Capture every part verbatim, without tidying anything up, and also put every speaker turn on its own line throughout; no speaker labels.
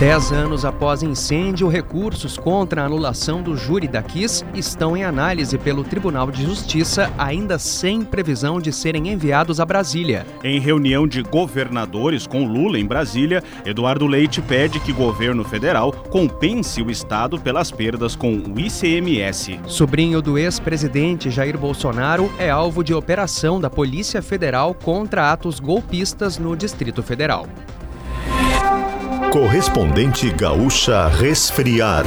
Dez anos após incêndio, recursos contra a anulação do júri da Kiss estão em análise pelo Tribunal de Justiça, ainda sem previsão de serem enviados a Brasília.
Em reunião de governadores com Lula em Brasília, Eduardo Leite pede que o governo federal compense o Estado pelas perdas com o I C M S.
Sobrinho do ex-presidente Jair Bolsonaro é alvo de operação da Polícia Federal contra atos golpistas no Distrito Federal.
Correspondente Gaúcha Resfriar.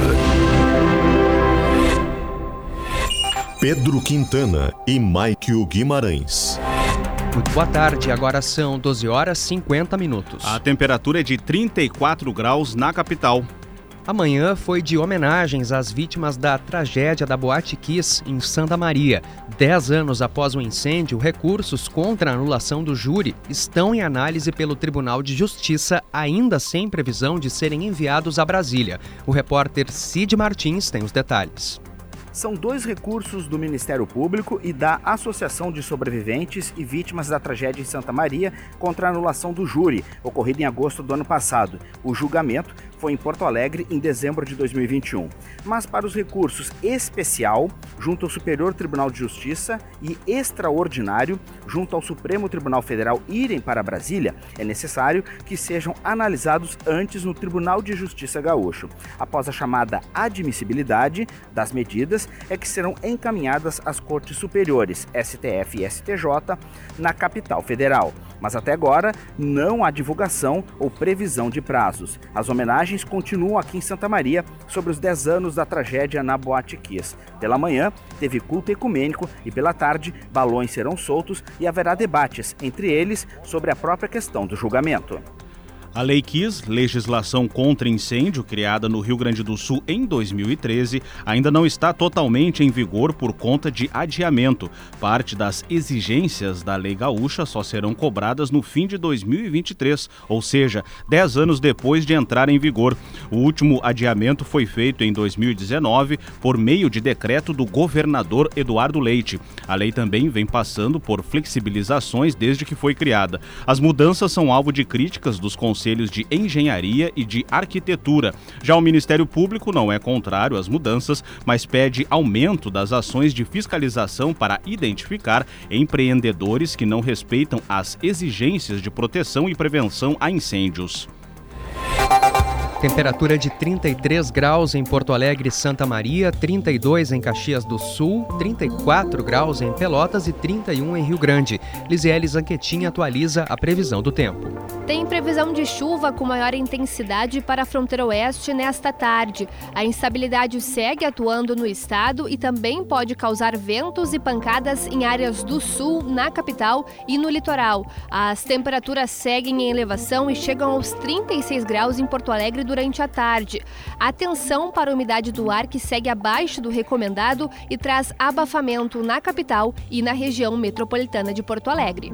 Pedro Quintana e Maikio Guimarães.
Muito boa tarde, agora são doze horas e cinquenta minutos.
A temperatura é de trinta e quatro graus na capital.
Amanhã foi de homenagens às vítimas da tragédia da Boate Kiss em Santa Maria. Dez anos após o incêndio, recursos contra a anulação do júri estão em análise pelo Tribunal de Justiça, ainda sem previsão de serem enviados a Brasília. O repórter Cid Martins tem os detalhes.
São dois recursos do Ministério Público e da Associação de Sobreviventes e Vítimas da Tragédia em Santa Maria contra a anulação do júri, ocorrida em agosto do ano passado. O julgamento foi em Porto Alegre em dezembro de dois mil e vinte e um. Mas para os recursos especial, junto ao Superior Tribunal de Justiça, e extraordinário, junto ao Supremo Tribunal Federal, irem para Brasília, é necessário que sejam analisados antes no Tribunal de Justiça Gaúcho. Após a chamada admissibilidade das medidas, é que serão encaminhadas às Cortes Superiores, S T F e S T J, na capital federal. Mas até agora, não há divulgação ou previsão de prazos. As homenagens continuam aqui em Santa Maria sobre os dez anos da tragédia na Boate Kiss. Pela manhã, teve culto ecumênico e pela tarde, balões serão soltos e haverá debates, entre eles, sobre a própria questão do julgamento.
A Lei Kiss, legislação contra incêndio, criada no Rio Grande do Sul em dois mil e treze, ainda não está totalmente em vigor por conta de adiamento. Parte das exigências da Lei Gaúcha só serão cobradas no fim de dois mil e vinte e três, ou seja, dez anos depois de entrar em vigor. O último adiamento foi feito em dois mil e dezenove por meio de decreto do governador Eduardo Leite. A lei também vem passando por flexibilizações desde que foi criada. As mudanças são alvo de críticas dos conselhos de Engenharia e de Arquitetura. Já o Ministério Público não é contrário às mudanças, mas pede aumento das ações de fiscalização para identificar empreendedores que não respeitam as exigências de proteção e prevenção a incêndios.
Temperatura de trinta e três graus em Porto Alegre e Santa Maria, trinta e dois em Caxias do Sul, trinta e quatro graus em Pelotas e trinta e um em Rio Grande. Lisiele Zanquetin atualiza a previsão do tempo.
Tem previsão de chuva com maior intensidade para a fronteira oeste nesta tarde. A instabilidade segue atuando no estado e também pode causar ventos e pancadas em áreas do sul, na capital e no litoral. As temperaturas seguem em elevação e chegam aos trinta e seis graus em Porto Alegre durante a tarde. Atenção para a umidade do ar que segue abaixo do recomendado e traz abafamento na capital e na região metropolitana de Porto Alegre.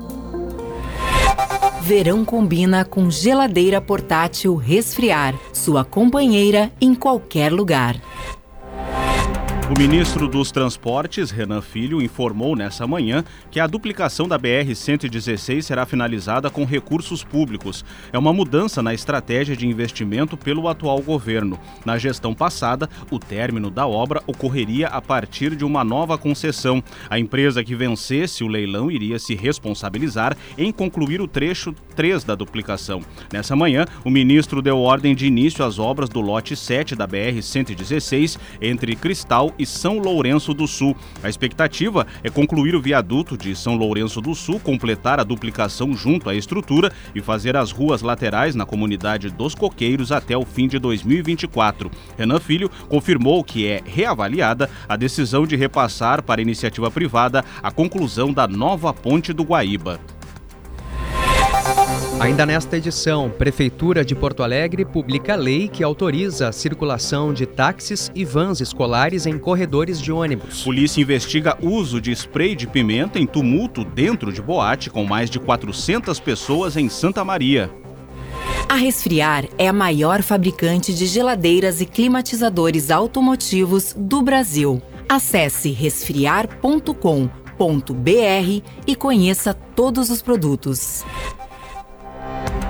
Verão combina com geladeira portátil Resfriar, sua companheira em qualquer lugar.
O ministro dos Transportes, Renan Filho, informou nessa manhã que a duplicação da B R cento e dezesseis será finalizada com recursos públicos. É uma mudança na estratégia de investimento pelo atual governo. Na gestão passada, o término da obra ocorreria a partir de uma nova concessão. A empresa que vencesse o leilão iria se responsabilizar em concluir o trecho três da duplicação. Nessa manhã, o ministro deu ordem de início às obras do lote sete da B R cento e dezesseis entre Cristal e São Lourenço do Sul. A expectativa é concluir o viaduto de São Lourenço do Sul, completar a duplicação junto à estrutura e fazer as ruas laterais na comunidade dos Coqueiros até o fim de dois mil e vinte e quatro. Renan Filho confirmou que é reavaliada a decisão de repassar para a iniciativa privada a conclusão da nova ponte do Guaíba.
Ainda nesta edição, Prefeitura de Porto Alegre publica lei que autoriza a circulação de táxis e vans escolares em corredores de ônibus.
Polícia investiga uso de spray de pimenta em tumulto dentro de boate com mais de quatrocentas pessoas em Santa Maria.
A Resfriar é a maior fabricante de geladeiras e climatizadores automotivos do Brasil. Acesse resfriar ponto com ponto b r e conheça todos os produtos.
A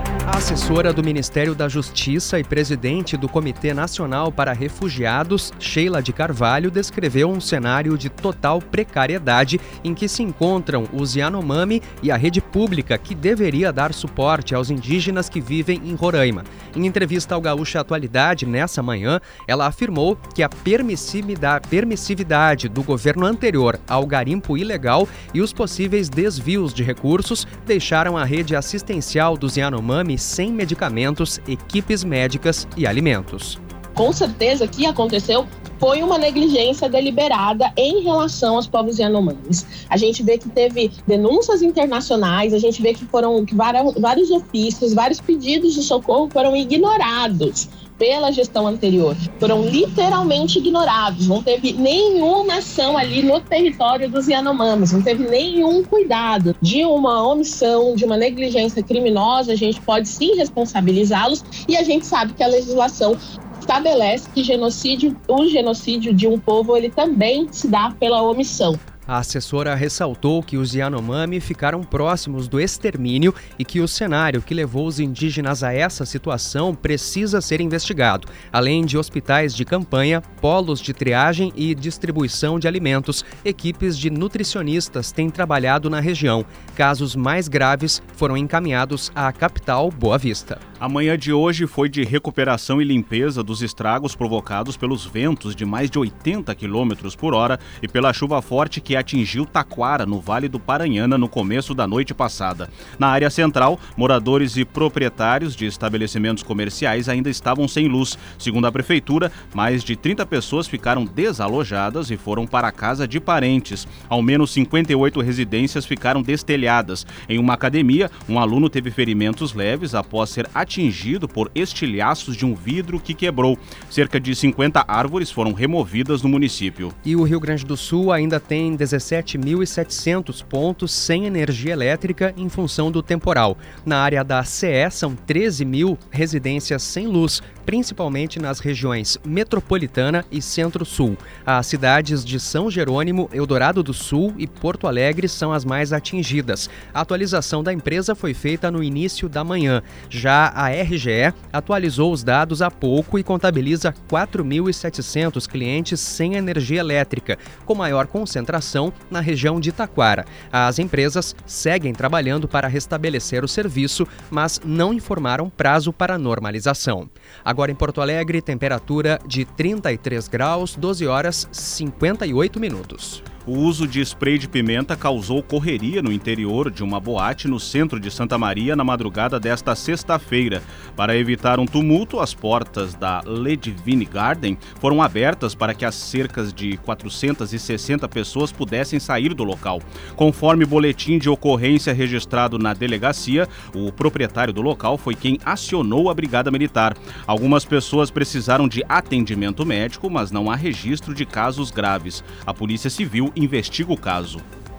assessora do Ministério da Justiça e presidente do Comitê Nacional para Refugiados, Sheila de Carvalho, descreveu um cenário de total precariedade em que se encontram os Yanomami e a rede pública que deveria dar suporte aos indígenas que vivem em Roraima. Em entrevista ao Gaúcha Atualidade, nessa manhã, ela afirmou que a permissividade, permissividade do governo anterior ao garimpo ilegal e os possíveis desvios de recursos deixaram a rede assistencial dos Yanomami sem medicamentos, equipes médicas e alimentos.
Com certeza, o que aconteceu foi uma negligência deliberada em relação aos povos Yanomamis. A gente vê que teve denúncias internacionais, a gente vê que foram que vários, vários ofícios, vários pedidos de socorro foram ignorados pela gestão anterior. Foram literalmente ignorados. Não teve nenhuma ação ali no território dos Yanomamis, não teve nenhum cuidado. De uma omissão, de uma negligência criminosa, a gente pode sim responsabilizá-los, e a gente sabe que a legislação estabelece que genocídio, o genocídio de um povo, ele também se dá pela omissão.
A assessora ressaltou que os Yanomami ficaram próximos do extermínio e que o cenário que levou os indígenas a essa situação precisa ser investigado, além de hospitais de campanha, polos de triagem e distribuição de alimentos. Equipes de nutricionistas têm trabalhado na região. Casos mais graves foram encaminhados à capital, Boa Vista.
A manhã de hoje foi de recuperação e limpeza dos estragos provocados pelos ventos de mais de oitenta quilômetros por hora e pela chuva forte que atingiu Taquara, no Vale do Paranhana, no começo da noite passada. Na área central, moradores e proprietários de estabelecimentos comerciais ainda estavam sem luz. Segundo a prefeitura, mais de trinta pessoas ficaram desalojadas e foram para a casa de parentes. Ao menos cinquenta e oito residências ficaram destelhadas. Em uma academia, um aluno teve ferimentos leves após ser atingido por estilhaços de um vidro que quebrou. Cerca de cinquenta árvores foram removidas no município.
E o Rio Grande do Sul ainda tem dezessete mil e setecentos pontos sem energia elétrica em função do temporal. Na área da C E são treze mil residências sem luz, principalmente nas regiões metropolitana e centro-sul. As cidades de São Jerônimo, Eldorado do Sul e Porto Alegre são as mais atingidas. A atualização da empresa foi feita no início da manhã. Já a R G E atualizou os dados há pouco e contabiliza quatro mil e setecentos clientes sem energia elétrica, com maior concentração na região de Taquara. As empresas seguem trabalhando para restabelecer o serviço, mas não informaram prazo para normalização. Agora em Porto Alegre, temperatura de trinta e três graus, doze horas e cinquenta e oito minutos.
O uso de spray de pimenta causou correria no interior de uma boate no centro de Santa Maria na madrugada desta sexta-feira. Para evitar um tumulto, as portas da Ledvine Garden foram abertas para que as cerca de quatrocentas e sessenta pessoas pudessem sair do local. Conforme boletim de ocorrência registrado na delegacia, o proprietário do local foi quem acionou a Brigada Militar. Algumas pessoas precisaram de atendimento médico, mas não há registro de casos graves. A Polícia Civil investiga o caso.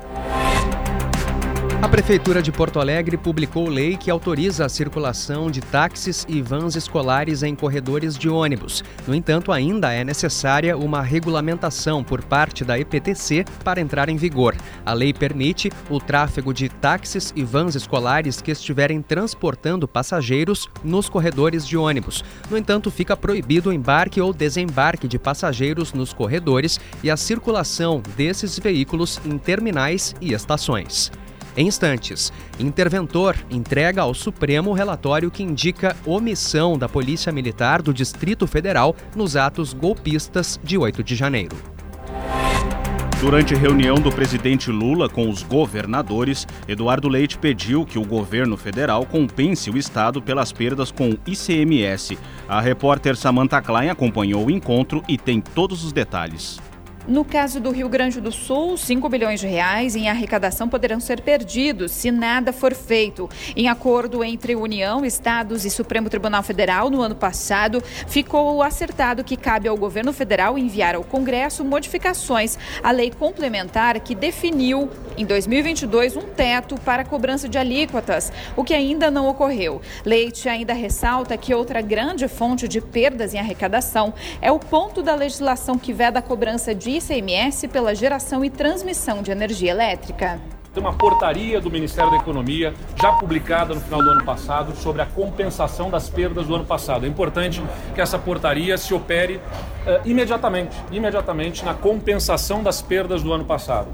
A Prefeitura de Porto Alegre publicou lei que autoriza a circulação de táxis e vans escolares em corredores de ônibus. No entanto, ainda é necessária uma regulamentação por parte da E P T C para entrar em vigor. A lei permite o tráfego de táxis e vans escolares que estiverem transportando passageiros nos corredores de ônibus. No entanto, fica proibido o embarque ou desembarque de passageiros nos corredores e a circulação desses veículos em terminais e estações. Em instantes, interventor entrega ao Supremo o relatório que indica omissão da Polícia Militar do Distrito Federal nos atos golpistas de oito de janeiro.
Durante reunião do presidente Lula com os governadores, Eduardo Leite pediu que o governo federal compense o estado pelas perdas com o I C M S. A repórter Samantha Klein acompanhou o encontro e tem todos os detalhes.
No caso do Rio Grande do Sul, cinco bilhões de reais em arrecadação poderão ser perdidos se nada for feito. Em acordo entre União, Estados e Supremo Tribunal Federal, no ano passado, ficou acertado que cabe ao governo federal enviar ao Congresso modificações à lei complementar que definiu, em dois mil e vinte e dois, um teto para a cobrança de alíquotas, o que ainda não ocorreu. Leite ainda ressalta que outra grande fonte de perdas em arrecadação é o ponto da legislação que veda a cobrança de I C M S pela geração e transmissão de energia elétrica.
Tem uma portaria do Ministério da Economia, já publicada no final do ano passado, sobre a compensação das perdas do ano passado. É importante que essa portaria se opere uh, imediatamente, imediatamente na compensação das perdas do ano passado.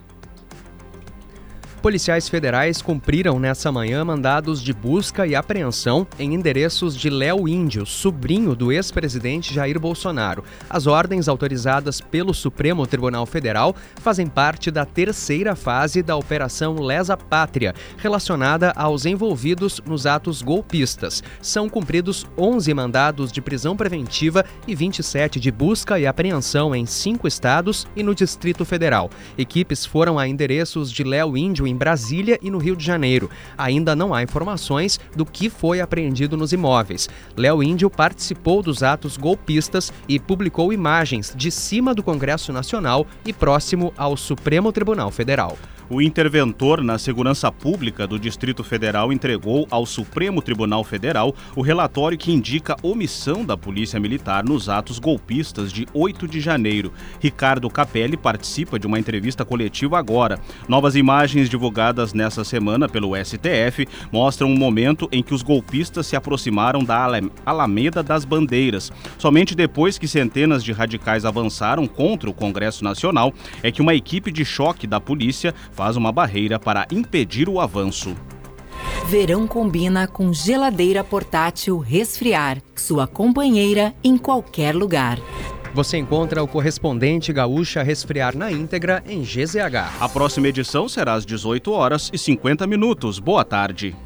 Policiais federais cumpriram nessa manhã mandados de busca e apreensão em endereços de Léo Índio, sobrinho do ex-presidente Jair Bolsonaro. As ordens autorizadas pelo Supremo Tribunal Federal fazem parte da terceira fase da Operação Lesa Pátria, relacionada aos envolvidos nos atos golpistas. São cumpridos onze mandados de prisão preventiva e vinte e sete de busca e apreensão em cinco estados e no Distrito Federal. Equipes foram a endereços de Léo Índio em Brasília e no Rio de Janeiro. Ainda não há informações do que foi apreendido nos imóveis. Léo Índio participou dos atos golpistas e publicou imagens de cima do Congresso Nacional e próximo ao Supremo Tribunal Federal.
O interventor na Segurança Pública do Distrito Federal entregou ao Supremo Tribunal Federal o relatório que indica omissão da Polícia Militar nos atos golpistas de oito de janeiro. Ricardo Capelli participa de uma entrevista coletiva agora. Novas imagens divulgadas nessa semana pelo S T F mostram um momento em que os golpistas se aproximaram da Alameda das Bandeiras. Somente depois que centenas de radicais avançaram contra o Congresso Nacional é que uma equipe de choque da polícia faz uma barreira para impedir o avanço.
Verão combina com geladeira portátil Resfriar, sua companheira em qualquer lugar.
Você encontra o correspondente Gaúcha Resfriar na íntegra em G Z H.
A próxima edição será às dezoito horas e cinquenta minutos. Boa tarde.